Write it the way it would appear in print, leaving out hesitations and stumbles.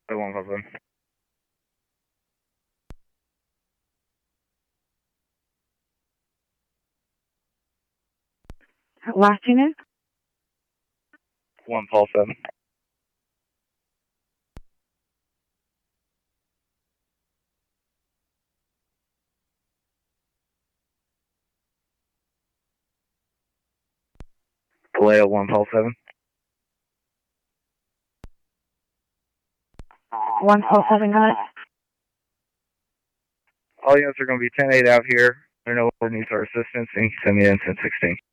157. Last unit? 157. Toledo 157. 157, got it. All units are going to be 10-8 out here. There are no needs for assistance, and you can send me in 1016.